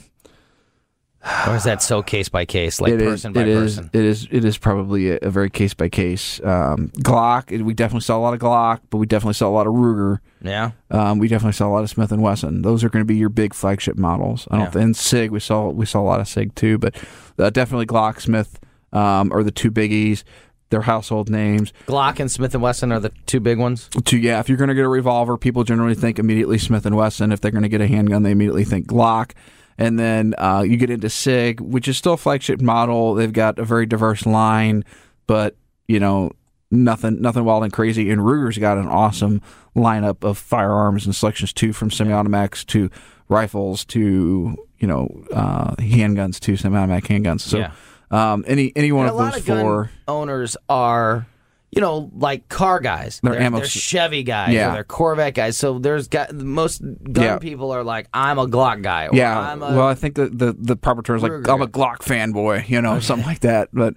Or is that so case by case, like person by person? It is probably a very case by case. Glock, we definitely sell a lot of Glock, but we definitely sell a lot of Ruger. Yeah. We definitely sell a lot of Smith & Wesson. Those are going to be your big flagship models. And SIG, we sell a lot of SIG too, but definitely Glock, Smith are the two biggies. They're household names. Glock and Smith & Wesson are the two big ones? Yeah, if you're going to get a revolver, people generally think immediately Smith & Wesson. If they're going to get a handgun, they immediately think Glock. And then you get into SIG, which is still a flagship model. They've got a very diverse line, but nothing wild and crazy. And Ruger's got an awesome lineup of firearms and selections too, from semi-automatics to rifles to handguns to semi-automatic handguns. So any one of those four owners are. Like car guys. They're Chevy guys or they're Corvette guys. So most gun people are like, I'm a Glock guy. Or Well, I think the proper term is like, I'm a Glock fanboy, something like that. But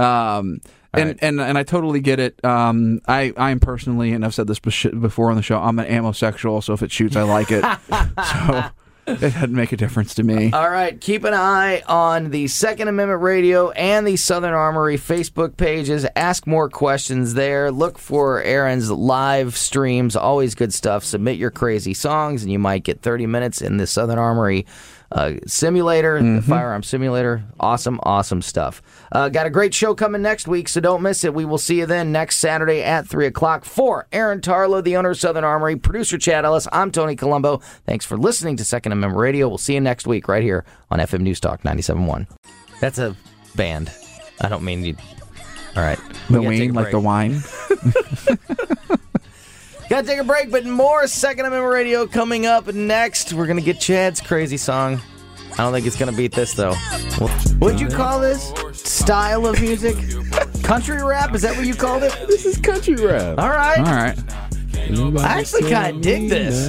and I totally get it. I am personally, and I've said this before on the show, I'm an ammo sexual. So if it shoots, I like it. So it doesn't make a difference to me. All right. Keep an eye on the Second Amendment Radio and the Southern Armory Facebook pages. Ask more questions there. Look for Aaron's live streams. Always good stuff. Submit your crazy songs, and you might get 30 minutes in the Southern Armory simulator, the firearm simulator. Awesome stuff. Got a great show coming next week, so don't miss it. We will see you then next Saturday at 3 o'clock. For Aaron Tarlow, the owner of Southern Armory, producer Chad Ellis, I'm Tony Colombo. Thanks for listening to Second Amendment Radio. We'll see you next week right here on FM News Talk 97.1. That's a band. I don't mean you. All right. The wine, like the wine. Gotta take a break, but more Second Amendment Radio coming up next. We're gonna get Chad's crazy song. I don't think it's gonna beat this though. What'd you call this style of music? Country rap? Is that what you called it? This is country rap. All right. I actually kind of dig this.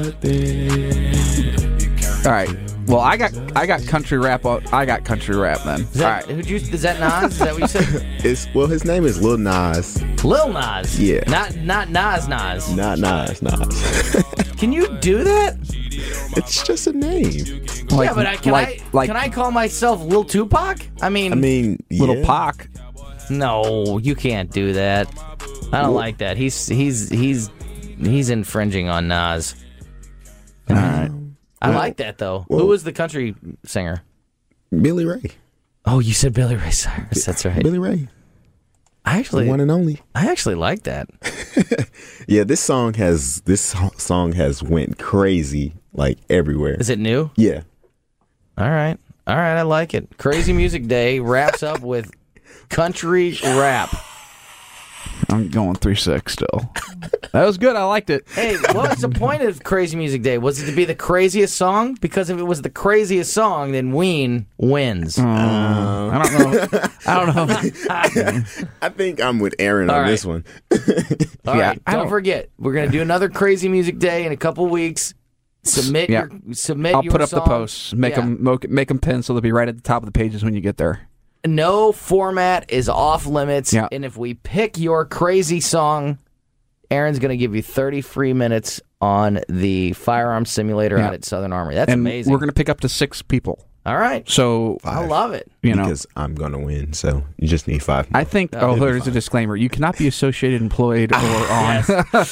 All right. Well, I got country rap. I got country rap then. Is that, all right. Is that Nas? Is that what you said? His name is Lil Nas. Lil Nas. Yeah. Not Nas. Not Nas. Can you do that? It's just a name. Can I call myself Lil Tupac? I mean, yeah. Little Pac. No, you can't do that. I don't like that. He's infringing on Nas. All right. I like that though. Who was the country singer? Billy Ray. Oh, you said Billy Ray Cyrus. That's right. Billy Ray. The one and only. I actually like that. Yeah, this song has went crazy like everywhere. Is it new? Yeah. All right, I like it. Crazy Music Day wraps up with country rap. I'm going 3-6 still. That was good. I liked it. Hey, what was the point of Crazy Music Day? Was it to be the craziest song? Because if it was the craziest song, then Ween wins. I don't know. I think I'm with Aaron on this one. All right. Don't forget, we're going to do another Crazy Music Day in a couple weeks. Submit your I'll put up song. the posts. Make them pin so they'll be right at the top of the pages when you get there. No format is off limits. Yeah. And if we pick your crazy song, Aaron's going to give you 30 free minutes on the firearm simulator out at Southern Armory. That's amazing. We're going to pick up to 6 people. All right. So I love it. Because I'm going to win, so you just need 5 more. I think, there's a disclaimer. You cannot be associated, employed, or on.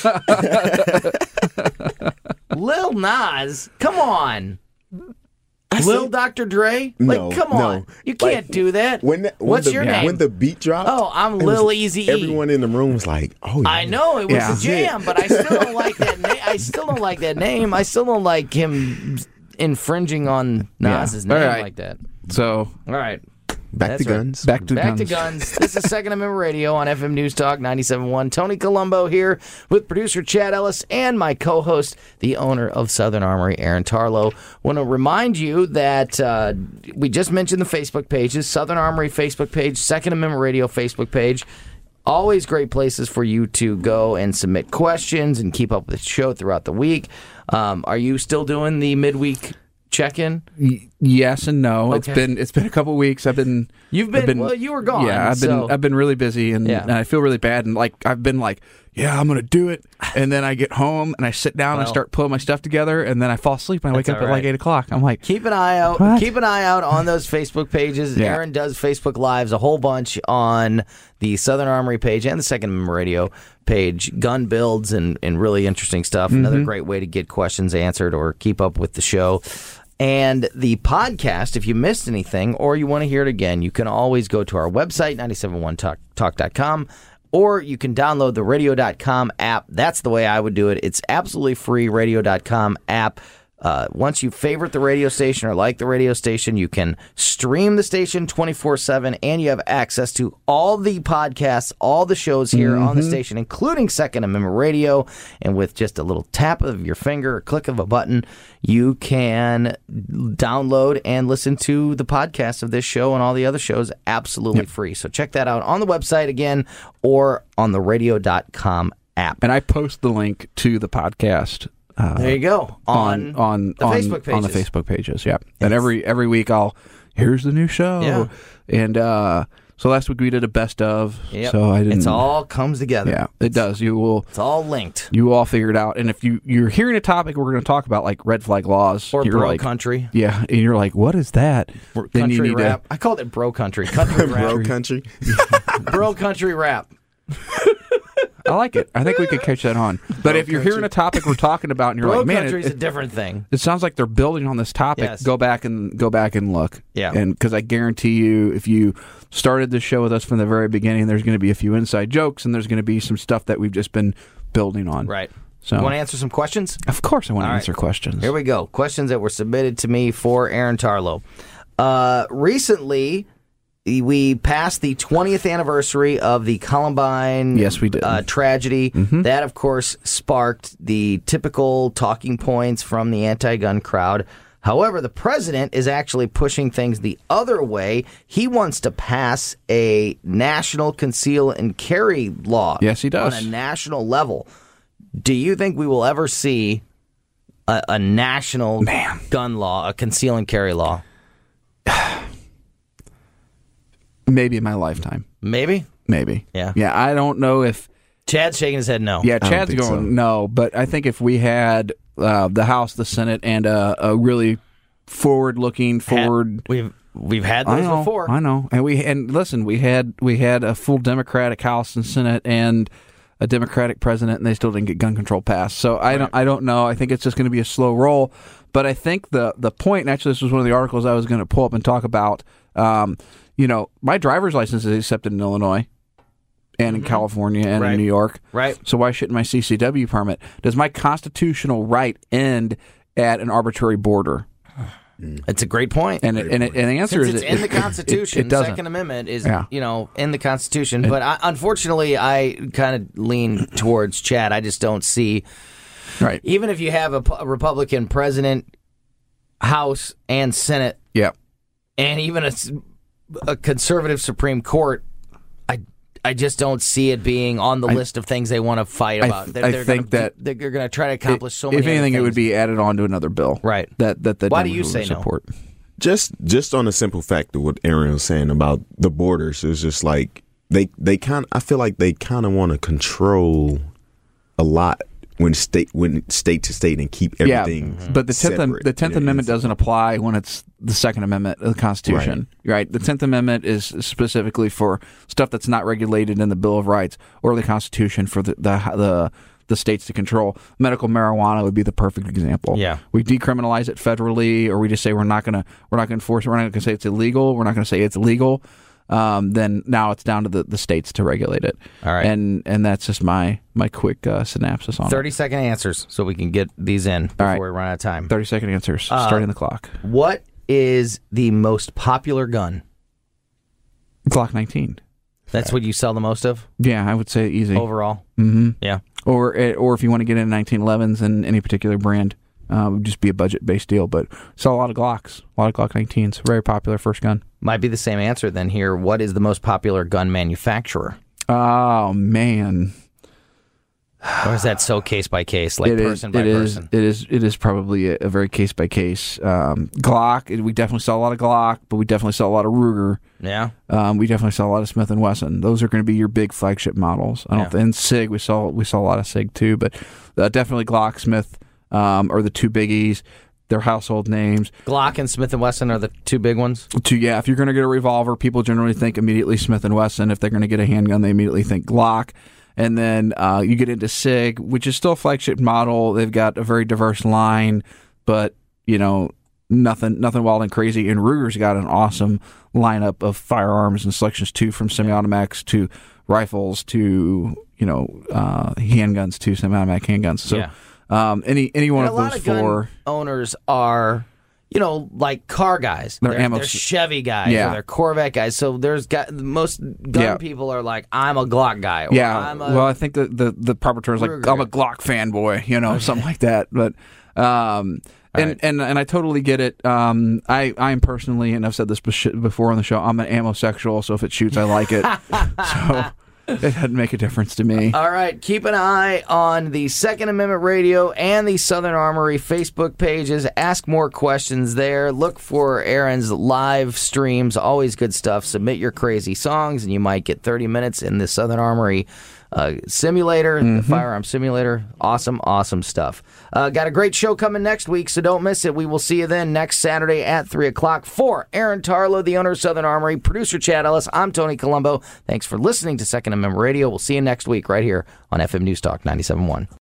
Lil Nas, come on. Lil Dr. Dre? Come on. You can't do that. What's your name? When the beat dropped. Oh, I'm Lil Easy. Everyone in the room was like, oh, yeah. I know, it was a jam, but I still don't like that name. I still don't like him infringing on Nas's name like that. So, all right. Back to guns. Back to Back to guns. This is Second Amendment Radio on FM News Talk 97.1. Tony Colombo here with producer Chad Ellis and my co-host, the owner of Southern Armory, Aaron Tarlow. Want to remind you that we just mentioned the Facebook pages, Southern Armory Facebook page, Second Amendment Radio Facebook page. Always great places for you to go and submit questions and keep up with the show throughout the week. Are you still doing the midweek check-in? Yes and no. Okay. It's been a couple weeks. Well, you were gone. Yeah, I've been really busy and I feel really bad, and I've been I'm gonna do it, and then I get home and I sit down and I start putting my stuff together, and then I fall asleep and I wake up at 8:00. I'm like, keep an eye out. What? Keep an eye out on those Facebook pages. Yeah. Aaron does Facebook Lives a whole bunch on the Southern Armory page and the Second Amendment Radio page. Gun builds and really interesting stuff. Another great way to get questions answered or keep up with the show. And the podcast, if you missed anything or you want to hear it again, you can always go to our website, 971talk.com, or you can download the radio.com app. That's the way I would do it. It's absolutely free, radio.com app. Once you favorite the radio station or like the radio station, you can stream the station 24/7, and you have access to all the podcasts, all the shows here on the station, including Second Amendment Radio. And with just a little tap of your finger or click of a button, you can download and listen to the podcast of this show and all the other shows absolutely free. So check that out on the website again or on the radio.com app. and I post the link to the podcast. There you go. On the Facebook pages. On the Facebook pages, yeah. And every week here's the new show. Yeah. And so last week we did a best of. Yep. So It all comes together. Yeah, it does. It's all linked. You will all figure it out. And if you're hearing a topic we're going to talk about, like red flag laws. Or you're bro like, country. Yeah, and you're like, what is that? Then you Country need rap. I called it bro country. Country rap. Bro country. Bro country rap. I like it. I think we could catch that on. But if you're hearing a topic we're talking about and you're Bro like, man, country is a different thing. it sounds like they're building on this topic. Yes. Go back and look. Yeah. And because I guarantee you, if you started this show with us from the very beginning, there's going to be a few inside jokes and there's going to be some stuff that we've just been building on. Right. So, You want to answer some questions? of course, I want to All right. answer questions. Here we go. Questions that were submitted to me for Aaron Tarlow. Recently, we passed the 20th anniversary of the Columbine Yes, we did. Tragedy. That, of course, sparked the typical talking points from the anti-gun crowd. However, the president is actually pushing things the other way. He wants to pass a national conceal and carry law. Yes, he does. On a national level. Do you think we will ever see a national gun law, a conceal and carry law? Maybe in my lifetime. Maybe. Yeah. Yeah, I don't know if... Chad's shaking his head no. Yeah, Chad's think going, so. no. But I think if we had the House, the Senate, and a really forward-looking, We've had those before. I know. And listen, we had a full Democratic House and Senate and a Democratic president, and they still didn't get gun control passed. So I don't know. I think it's just going to be a slow roll. But I think the point, and actually this was one of the articles I was going to pull up and talk about, my driver's license is accepted in Illinois and in California and in New York. Right. So why shouldn't my CCW permit? Does my constitutional right end at an arbitrary border? It's a great point. And the answer Since is it's in the Constitution. It doesn't. Second Amendment is, Yeah. in the Constitution. But unfortunately, I kind of lean towards Chad. I just don't see, right. even if you have a Republican president, House, and Senate, Yeah. and even a conservative Supreme Court, I just don't see it being on the list of things they want to fight about. I think that they're going to try to accomplish so many. If anything, other it would things. be added on to another bill, Right. That Why do you Democrats say would support. no? Just on a simple fact of what Aaron was saying about the borders, it's just like I feel like they kind of want to control a lot when state to state and keep everything. But the separate. 10th Amendment doesn't apply when it's the Second Amendment of the Constitution, right? The 10th Amendment is specifically for stuff that's not regulated in the Bill of Rights or the Constitution for the states to control. Medical marijuana would be the perfect example. Yeah. We decriminalize it federally, or we just say we're not going to enforce it. We're not going to say it's illegal. We're not going to say it's legal. Then now it's down to the states to regulate it. All right. And that's just my quick synopsis on it. 30-second answers so we can get these in before we run out of time. 30-second answers, starting the clock. What is the most popular gun? Glock 19. That's what you sell the most of? Yeah, I would say easy. Overall? Mm-hmm. Yeah. Or if you want to get into 1911s and any particular brand, it would just be a budget-based deal. But sell a lot of Glocks, a lot of Glock 19s. Very popular first gun. Might be the same answer then here. What is the most popular gun manufacturer? Oh, man. Or is that so case by case, like person by person? It is probably a very case by case. Glock, we definitely sell a lot of Glock, but we definitely sell a lot of Ruger. Yeah. We definitely sell a lot of Smith & Wesson. Those are going to be your big flagship models. And SIG, we sell a lot of SIG too, but definitely Glock, Smith are the two biggies. They're household names. Glock and Smith & Wesson are the two big ones? Yeah, if you're going to get a revolver, people generally think immediately Smith & Wesson. If they're going to get a handgun, they immediately think Glock. And then you get into SIG, which is still a flagship model. They've got a very diverse line, but, nothing wild and crazy. And Ruger's got an awesome lineup of firearms and selections, too, from semi-automatics to rifles to, handguns to semi-automatic handguns. So any one of those four. Owners are... like car guys. They're Chevy guys or they're Corvette guys. So most gun people are like, I'm a Glock guy. Or I think the proper term is like, I'm a Glock fanboy, something like that. But and I totally get it. I'm personally, and I've said this before on the show, I'm an ammo sexual. So if it shoots, I like it. So it doesn't make a difference to me. All right. Keep an eye on the Second Amendment Radio and the Southern Armory Facebook pages. Ask more questions there. Look for Aaron's live streams. Always good stuff. Submit your crazy songs, and you might get 30 minutes in the Southern Armory simulator, the firearm simulator. Awesome stuff. Got a great show coming next week, so don't miss it. We will see you then next Saturday at 3 o'clock. For Aaron Tarlow, the owner of Southern Armory, producer Chad Ellis, I'm Tony Colombo. Thanks for listening to Second Amendment Radio. We'll see you next week right here on FM News Talk 97.1.